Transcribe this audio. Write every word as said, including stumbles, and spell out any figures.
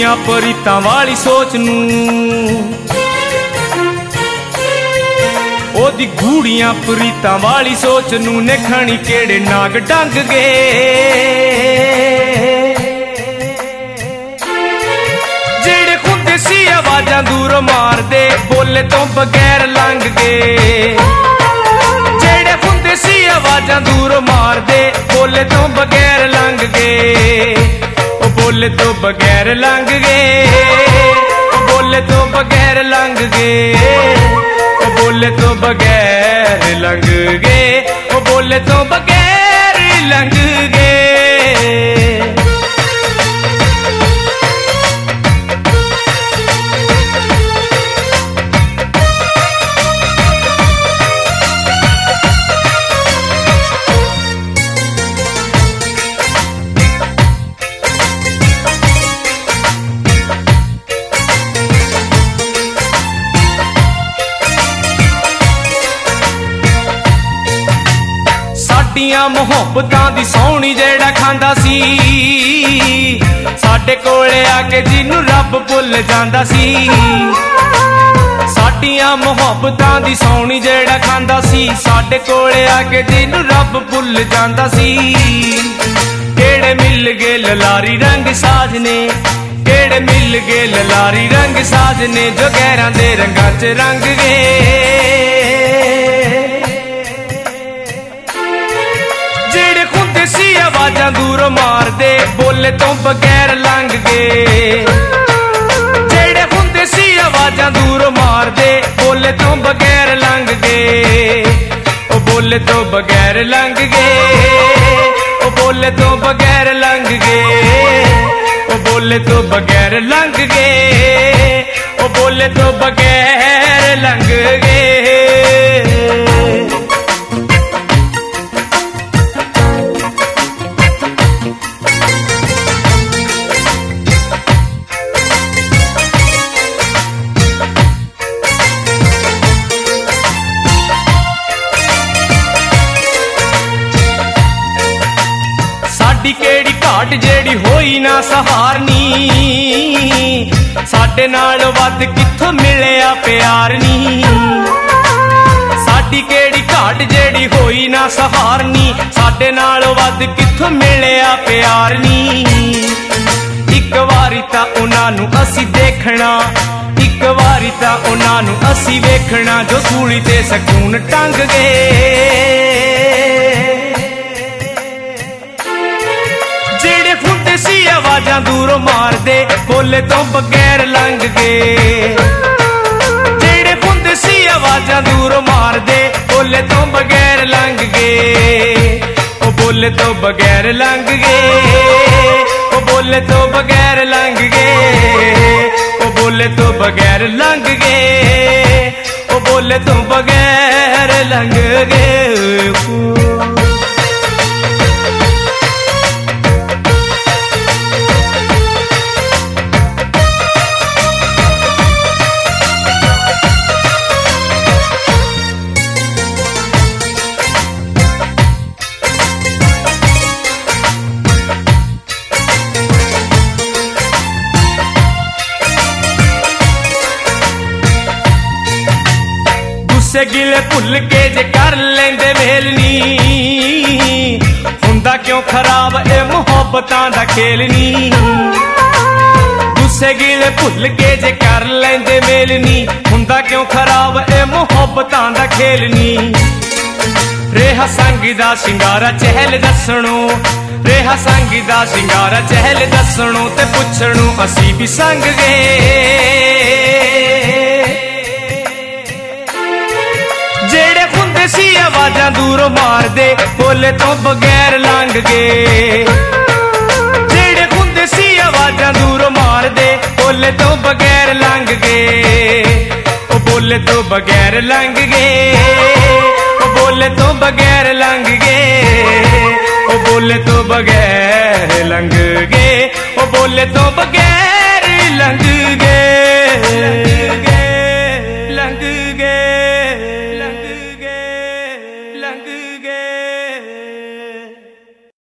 गूड़ियां परीतां वाली सोच नूं, ओदी गूड़ियां परीतां वाली सोच नूं ने खणी केड़े नाग डंग गए। जेड़े खुंदे सी आवाजां दूरों मार दे बोले तो बगैर लंघ गए। जेड़े खुंदे सी आवाजां दूरों मार दे बोले तो बगैर लंघ गए। ओ बोले तो बगैर लंघ गए, ओ बोले तो बगैर लंघ गए, ओ बोले तो बगैर लंघ गए, ओ बोले तो बगैर लंघ गए। साडियां मुहब्बतां दी सोहनी जेड़ा खांदा सी, साडे कोले आके जिन्नू रब भुल जांदा सी। साडियां मुहब्बतां दी सोहनी जेड़ा खांदा सी, साडे कोले आके जिन्नू रब भुल जांदा सी। केड़े मिल गए ललारी रंग साजने, केड़े मिल गए ललारी रंग साजने, जो गैरां दे रंगां च रंग गए। सी आवाजां दूरों मार दे बोले तो बगैर लंघ गए। जेड़े खुंदे सी आवाजां दूरों मार दे बोले तो बगैर लंघ गए। ओ बोले तो बगैर लंघ गए, ओ बोले तो बगैर लंघ गए, ओ बोले तो बगैर लंघ गए, ओ बोले तो बगैर लंघ गए। केड़ी घाट जेड़ी होई ना सहारनी, साडे नाल वध कित्थों मिलिया प्यार नी। साडी केड़ी घाट जेड़ी होई ना सहारनी, साडे नाल वध कित्थों मिलिया प्यार नी। इक वारी तां उन्हां नूं असीं देखना, इक वारी तां उन्हां नूं असीं वेखना, जो सूली ते सकून टंग गए। सी आवाजां दूरों मार दे बोले तो बगैर लंघ गए। जेड़े खुंदे सी आवाजां दूरों मार दे बोले तो बगैर लंघ गए। ओ बोले तो बगैर लंघ गए, ओ बोले तो बगैर लंघ गए, ओ बोले तो बगैर लंघ गए, ओ बोले तो बगैर लंघ गए। गिले भुल के जे कर लेंदे मेल नी, हुंदा क्यों खराब ए मुहब्बतां दा खेल नी। गुस्से गिले भुल के जे कर लेंदे मेल नी, हुंदा क्यों खराब ए मुहब्बतां दा खेल नी। रेहा संग दा सिंगारा चहल दसणो, रेहा संग दा सिंगारा चहल दसणो, ते पुछणो असी भी संग गए। जेड़े खुंदे सी आवाजां दूरों मार दे बोले तो बगैर लंघ गए। जेड़े खुंदे सी आवाजां दूरों मार दे बोले तो बगैर लंघ गए। ओ बोले तो बगैर लंघ गए, ओ बोले तो बगैर लंघ गए, ओ बोले तो बगैर लंघ गए, ओ बोले तो बगैर लंघ गए।